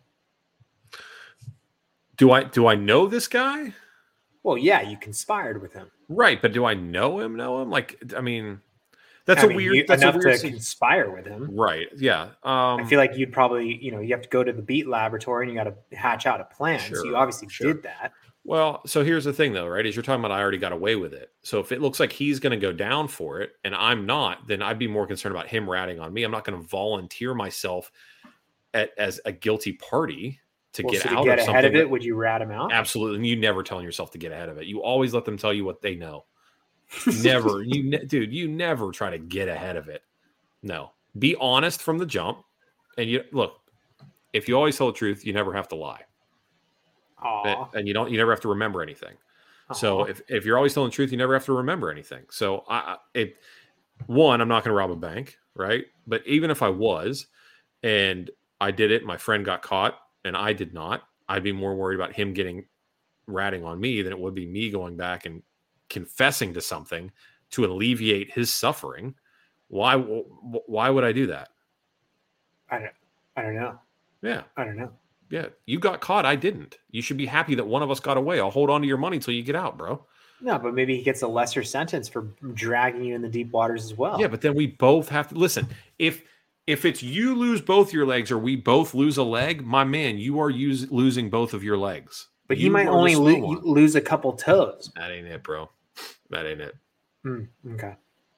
Do I know this guy? Well, yeah, you conspired with him. Right. But do I know him? Like, I mean... That's a weird to conspire with him. Right. Yeah. I feel like you'd probably, you have to go to the beat laboratory and you got to hatch out a plan. So you obviously did that. Well, so here's the thing though, right? Is you're talking about I already got away with it. So if it looks like he's going to go down for it and I'm not, then I'd be more concerned about him ratting on me. I'm not going to volunteer myself as a guilty party to get out of something. Ahead of it, would you rat him out? Absolutely. And you never telling yourself to get ahead of it. You always let them tell you what they know. Never, you never try to get ahead of it. No, be honest from the jump. And you look, if you always tell the truth, you never have to lie. And you never have to remember anything. So if you're always telling the truth, you never have to remember anything. So I'm not going to rob a bank, right? But even if I was, and I did it, my friend got caught, and I did not, I'd be more worried about him ratting on me than it would be me going back and confessing to something to alleviate his suffering. Why would I do that? I don't know. Yeah. I don't know. Yeah. You got caught. I didn't. You should be happy that one of us got away. I'll hold on to your money till you get out, bro. No, but maybe he gets a lesser sentence for dragging you in the deep waters as well. Yeah, but then we both have to listen. If it's you lose both your legs or we both lose a leg, my man, you are losing both of your legs. But he might only lose a couple toes. That ain't it, bro. That ain't it. Okay.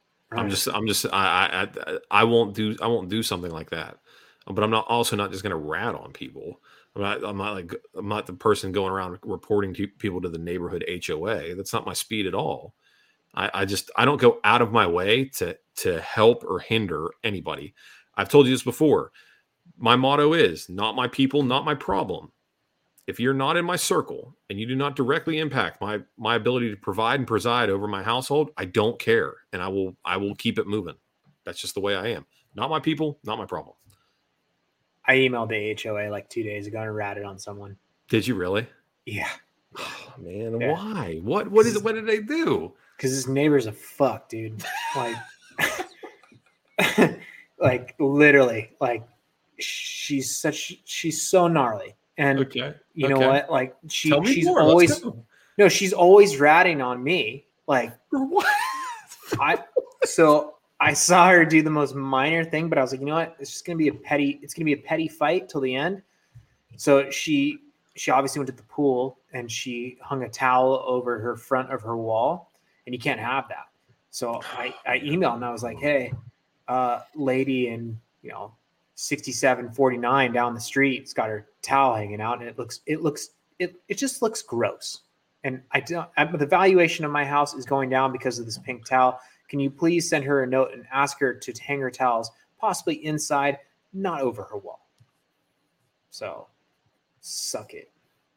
I won't do something like that. But I'm not just going to rat on people. I'm not the person going around reporting to people to the neighborhood HOA. That's not my speed at all. I don't go out of my way to help or hinder anybody. I've told you this before. My motto is not my people, not my problem. If you're not in my circle and you do not directly impact my ability to provide and preside over my household, I don't care. And I will keep it moving. That's just the way I am. Not my people, not my problem. I emailed the HOA like 2 days ago and ratted on someone. Did you really? Yeah. Oh, man, yeah. Why? What did they do? Because his neighbor's a fuck, dude. Like, like literally, like she's so gnarly. And you know what? Like she's always ratting on me. Like what? I saw her do the most minor thing, but I was like, you know what? It's gonna be a petty fight till the end. So she obviously went to the pool and she hung a towel over her front of her wall, and you can't have that. So I emailed and I was like, hey, lady in 6749 down the street, it's got her towel hanging out, and it just looks gross. And the valuation of my house is going down because of this pink towel. Can you please send her a note and ask her to hang her towels possibly inside, not over her wall? So suck it.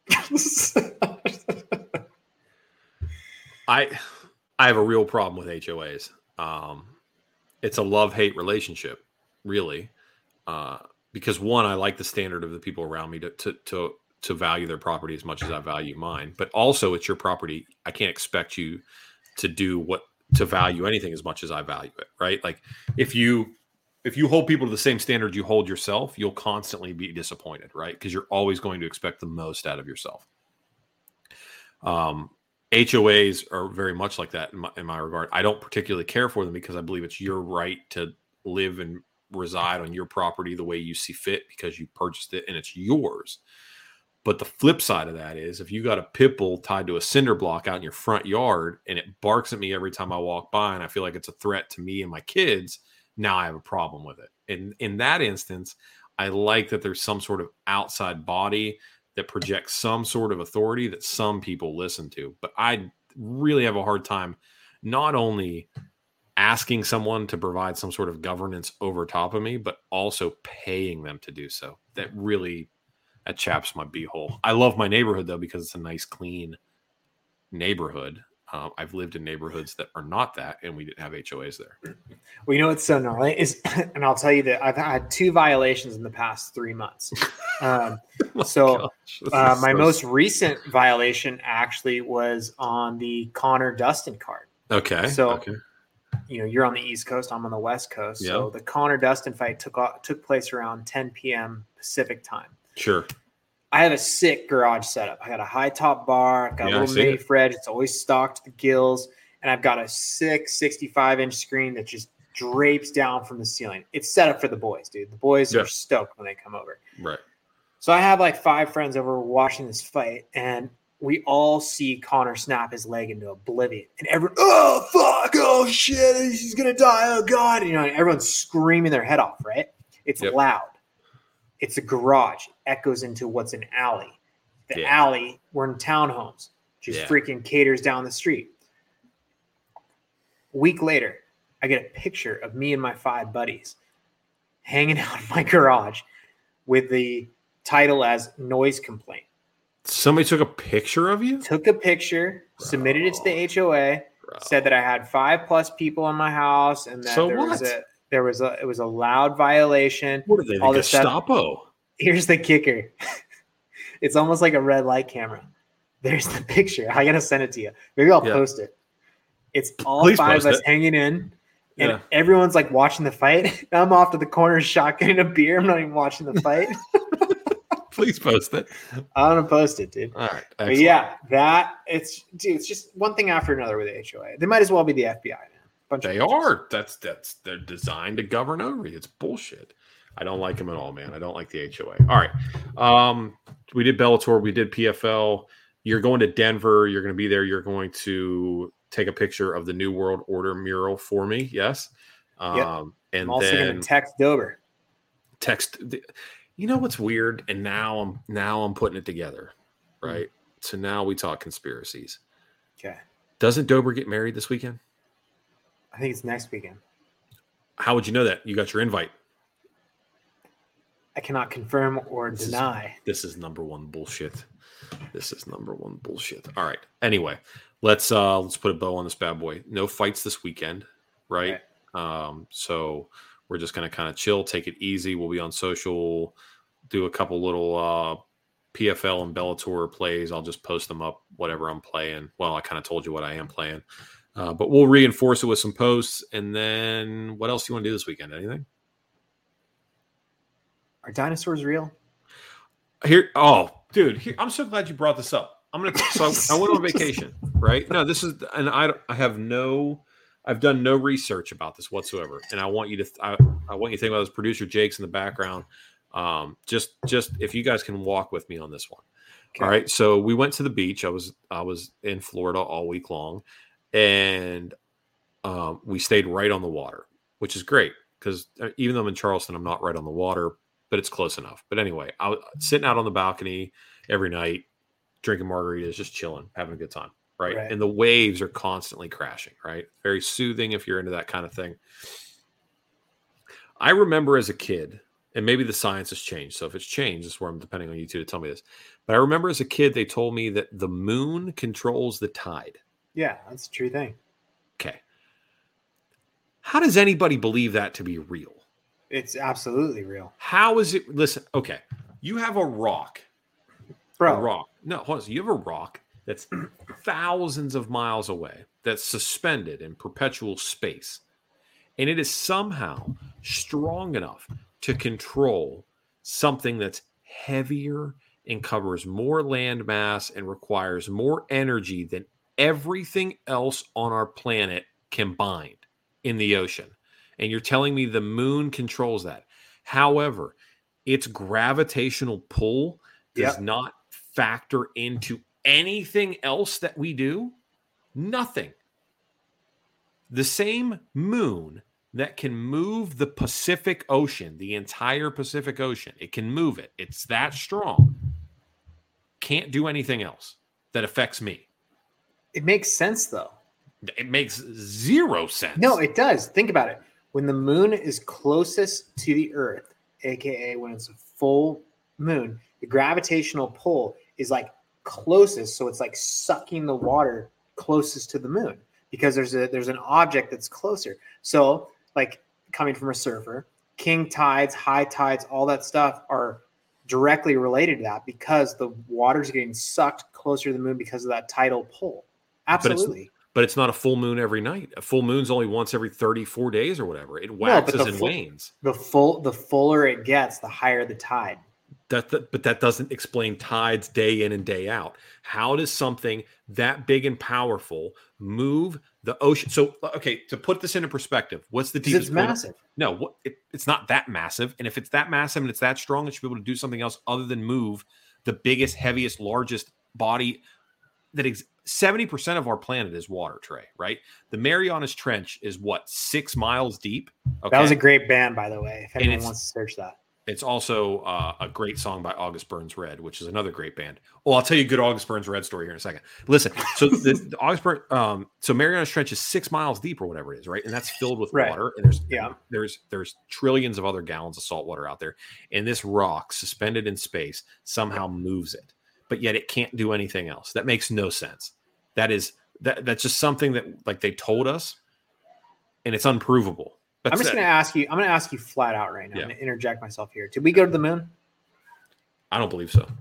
I have a real problem with HOAs. It's a love-hate relationship, really. Because one, I like the standard of the people around me to value their property as much as I value mine. But also, it's your property. I can't expect you to value anything as much as I value it, right? Like if you hold people to the same standard you hold yourself, you'll constantly be disappointed, right? Because you're always going to expect the most out of yourself. HOAs are very much like that in my regard. I don't particularly care for them because I believe it's your right to live and reside on your property the way you see fit because you purchased it and it's yours. But the flip side of that is if you got a pit bull tied to a cinder block out in your front yard and it barks at me every time I walk by and I feel like it's a threat to me and my kids, now I have a problem with it. And in that instance, I like that there's some sort of outside body that projects some sort of authority that some people listen to. But I really have a hard time not only asking someone to provide some sort of governance over top of me, but also paying them to do so. That chaps my beehole. I love my neighborhood, though, because it's a nice, clean neighborhood. I've lived in neighborhoods that are not that, and we didn't have HOAs there. Well, you know what's so gnarly is, and I'll tell you that I've had 2 violations in the past 3 months. My most recent violation actually was on the Connor Dustin card. Okay. So, you're on the East Coast, I'm on the West Coast. Yeah. So the Connor Dustin fight took place around 10 p.m. Pacific time. Sure. I have a sick garage setup. I got a high top bar. I've got a little mini fridge. It's always stocked to the gills. And I've got a 65-inch screen that just drapes down from the ceiling. It's set up for the boys, dude. The boys are stoked when they come over. Right. So I have like 5 friends over watching this fight, and we all see Connor snap his leg into oblivion. And everyone, oh, fuck, oh, shit, he's going to die, oh, God. And, everyone's screaming their head off, right? It's loud. It's a garage. It echoes into what's an alley. The alley, we're in townhomes. Just freaking caters down the street. A week later, I get a picture of me and my 5 buddies hanging out in my garage with the title as noise complaint. Somebody took a picture of you? Took a picture, submitted it to the HOA, said that I had 5+ people in my house, and that it was a loud violation. What are they, the Gestapo? Here's the kicker. It's almost like a red light camera. There's the picture. I got to send it to you. Maybe I'll post it. It's all Please 5 of us hanging in, and everyone's like watching the fight. I'm off to the corner shotgunning a beer. I'm not even watching the fight. Please post it. I'm going to post it, dude. All right. Excellent. But it's just one thing after another with the HOA. They might as well be the FBI, man. They are. They're designed to govern over you. It's bullshit. I don't like them at all, man. I don't like the HOA. All right. We did Bellator. We did PFL. You're going to Denver. You're going to be there. You're going to take a picture of the New World Order mural for me. Yes. And I'm also going to text Dober. You know what's weird? And now I'm putting it together, right? So now we talk conspiracies. Okay. Doesn't Dober get married this weekend? I think it's next weekend. How would you know that? You got your invite. I cannot confirm or deny. This is number one bullshit. All right. Anyway, let's put a bow on this bad boy. No fights this weekend, right? So we're just going to kind of chill, take it easy. We'll be on social, do a couple little PFL and Bellator plays. I'll just post them up, whatever I'm playing. Well, I kind of told you what I am playing. But we'll reinforce it with some posts. And then what else do you want to do this weekend? Anything? Are dinosaurs real? I'm so glad you brought this up. I went on vacation, right? No, I've done no research about this whatsoever. And I want you to think about this producer Jake's in the background. Just if you guys can walk with me on this one. Okay. All right. So we went to the beach. I was in Florida all week long, and we stayed right on the water, which is great because even though I'm in Charleston, I'm not right on the water, but it's close enough. But anyway, I was sitting out on the balcony every night, drinking margaritas, just chilling, having a good time. Right. And the waves are constantly crashing. Right. Very soothing if you're into that kind of thing. I remember as a kid, and maybe the science has changed. So if it's changed, that's where I'm depending on you two to tell me this. But I remember as a kid, they told me that the moon controls the tide. Yeah, that's a true thing. Okay. How does anybody believe that to be real? It's absolutely real. How is it? Listen, okay. You have a rock. Bro. A rock. No, hold on. So you have a rock that's thousands of miles away, that's suspended in perpetual space. And it is somehow strong enough to control something that's heavier and covers more land mass and requires more energy than everything else on our planet combined in the ocean. And you're telling me the moon controls that. However, its gravitational pull does not factor into anything else that we do. Nothing. The same moon that can move the Pacific Ocean, the entire Pacific Ocean, it can move it. It's that strong. Can't do anything else that affects me. It makes sense, though. It makes zero sense. No, it does. Think about it. When the moon is closest to the Earth, aka when it's a full moon, the gravitational pull is like closest, so it's like sucking the water closest to the moon because there's an object that's closer. So, like coming from a surfer, king tides, high tides, all that stuff are directly related to that because the water's getting sucked closer to the moon because of that tidal pull. Absolutely. But it's not a full moon every night. A full moon's only once every 34 days or whatever. It waxes and wanes. The fuller it gets, the higher the tide. But that doesn't explain tides day in and day out. How does something that big and powerful move the ocean? So, okay, to put this into perspective, what's the deepest? It's massive. No, it's not that massive. And if it's that massive and it's that strong, it should be able to do something else other than move the biggest, heaviest, largest body that 70% of our planet is water, Trey, right? The Marianas Trench is what, 6 miles deep? Okay? That was a great band, by the way, if anyone wants to search that. It's also a great song by August Burns Red, which is another great band. Well, I'll tell you a good August Burns Red story here in a second. Listen, so the August Burns, so Marianas Trench is 6 miles deep or whatever it is, right? And that's filled with water. And there's trillions of other gallons of salt water out there. And this rock suspended in space somehow moves it, but yet it can't do anything else. That makes no sense. That's just something that like they told us, and it's unprovable. I'm just going to ask you. I'm going to ask you flat out right now. I'm going to interject myself here. Did we go to the moon? I don't believe so.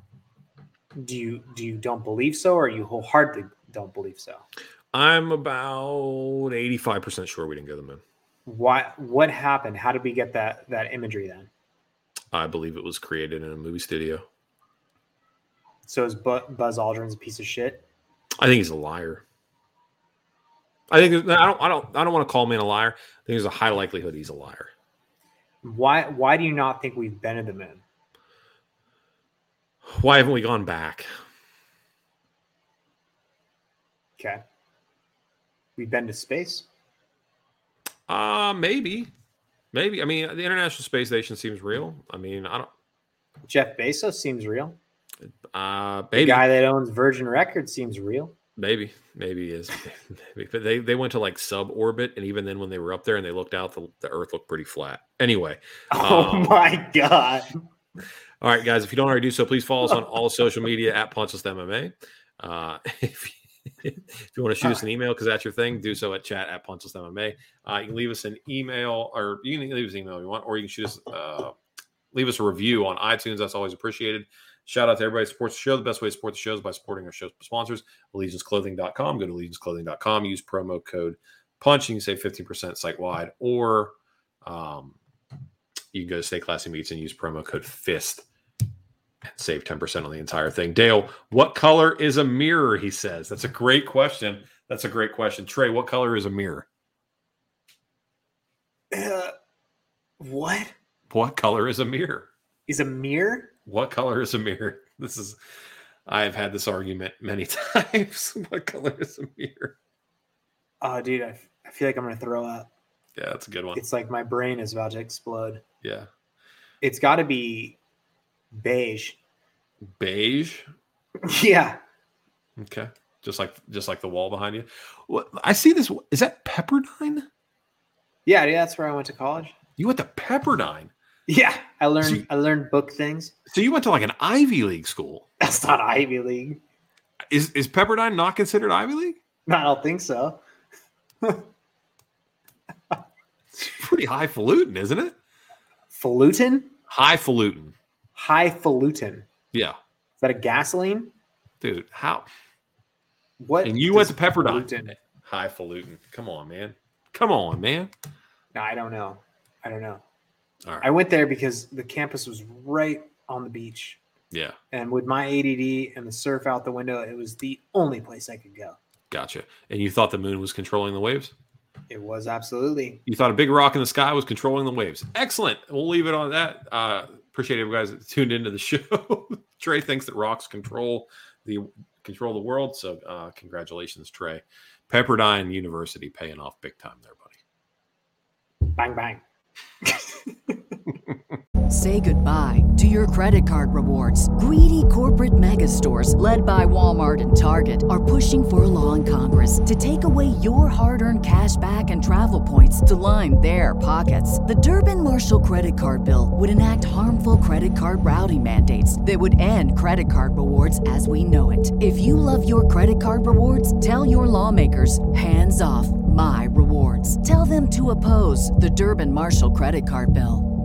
Do you don't believe so, or you wholeheartedly don't believe so? I'm about 85% sure we didn't go to the moon. What happened? How did we get that imagery then? I believe it was created in a movie studio. So is Buzz Aldrin's a piece of shit? I think he's a liar. I don't want to call him a liar. I think there's a high likelihood he's a liar. Why do you not think we've been to the moon? Why haven't we gone back? Okay. We've been to space? Maybe. I mean, the International Space Station seems real. I mean, I don't. Jeff Bezos seems real. Maybe. The guy that owns Virgin Records seems real. Maybe he is. Maybe. But they went to like suborbit, and even then, when they were up there and they looked out, the Earth looked pretty flat. Anyway. Oh my God. All right, guys. If you don't already do so, please follow us on all social media at PunchlistMMA. If you want to shoot us an email because that's your thing, do so at chat@PunchlistMMA. You can leave us an email, or you can leave us an email if you want, or you can shoot us, leave us a review on iTunes. That's always appreciated. Shout out to everybody who supports the show. The best way to support the show is by supporting our show sponsors, AllegianceClothing.com. Go to AllegianceClothing.com. Use promo code PUNCH. You can save 15% site-wide, or you can go to Stay Classy Meats and use promo code FIST and save 10% on the entire thing. Dale, what color is a mirror, he says? That's a great question. Trey, what color is a mirror? What? What color is a mirror? Is a mirror? What color is a mirror? I've had this argument many times. What color is a mirror? Oh, dude, I feel like I'm going to throw up. Yeah, that's a good one. It's like my brain is about to explode. Yeah. It's got to be beige. Beige? Yeah. Okay. Just like the wall behind you. What I see this. Is that Pepperdine? Yeah, that's where I went to college. You went to Pepperdine? Yeah, I learned book things. So you went to like an Ivy League school? That's not Ivy League. Is Pepperdine not considered Ivy League? No, I don't think so. It's pretty highfalutin, isn't it? Falutin? Highfalutin. Highfalutin. Yeah. Is that a gasoline? Dude, how? What? And you went to Pepperdine. Falutin? Highfalutin. Come on, man. Come on, man. No, I don't know. All right. I went there because the campus was right on the beach. Yeah. And with my ADD and the surf out the window, it was the only place I could go. Gotcha. And you thought the moon was controlling the waves? It was absolutely. You thought a big rock in the sky was controlling the waves. Excellent. We'll leave it on that. Appreciate you guys that tuned into the show. Trey thinks that rocks control the world. So congratulations, Trey. Pepperdine University paying off big time there, buddy. Bang, bang. Say goodbye to your credit card rewards. Greedy corporate mega stores, led by Walmart and Target, are pushing for a law in Congress to take away your hard-earned cash back and travel points to line their pockets. The Durbin-Marshall credit card bill would enact harmful credit card routing mandates that would end credit card rewards as we know it. If you love your credit card rewards, tell your lawmakers, hands off my rewards. Tell them to oppose the Durbin-Marshall credit card bill.